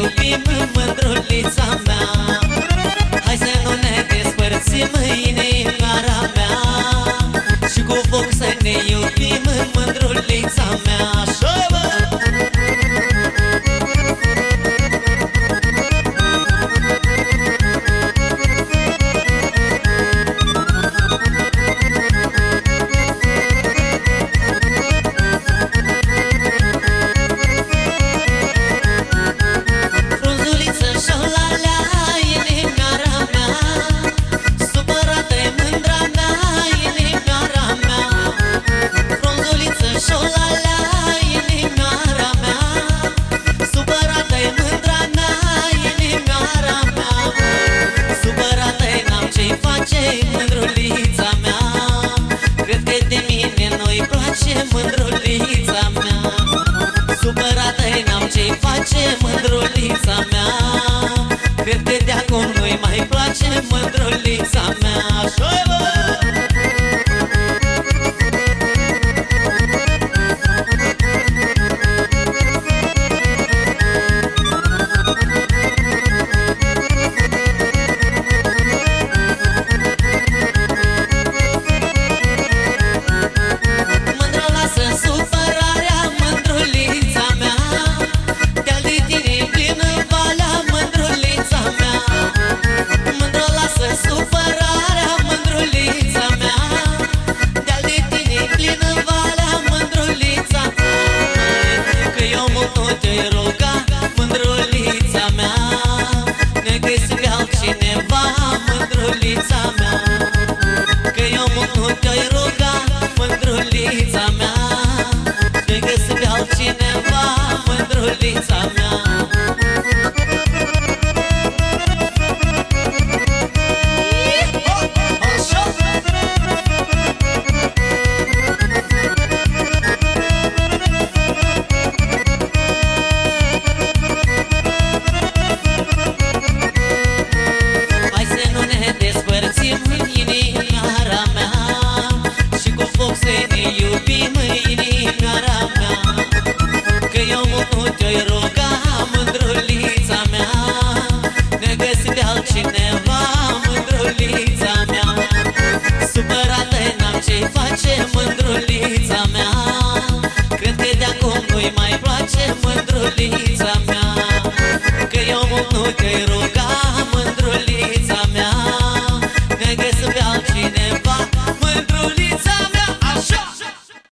iubim, mândrulița mea. Hai să nu ne despărțim, inimioara mea, și cu foc să ne iubim, mândrulița mea. Așa, bă! Mândrulița mea, cred că de mine nu-i place, mândrulița mea. Supărată-i n-am ce-i face, mândrulița mea, cred că de acum nu-i mai place, mândrulița mea. Așa-i, bă! Mândrulița mea, că eu nu te-ai ruga, mândrulița mea, ne găsi pe altcineva, mândrulița mea. Inimioara mea, și cu foc să ne iubim, inimioara mea, că eu nu te-o ruga, mândrulița mea, ne găsi pe altcineva, mândrulița mea. Supărată n-am ce-i face, mândrulița mea, cred că de acum nu-i mai place, mândrulița mea, că eu nu te-o ruga,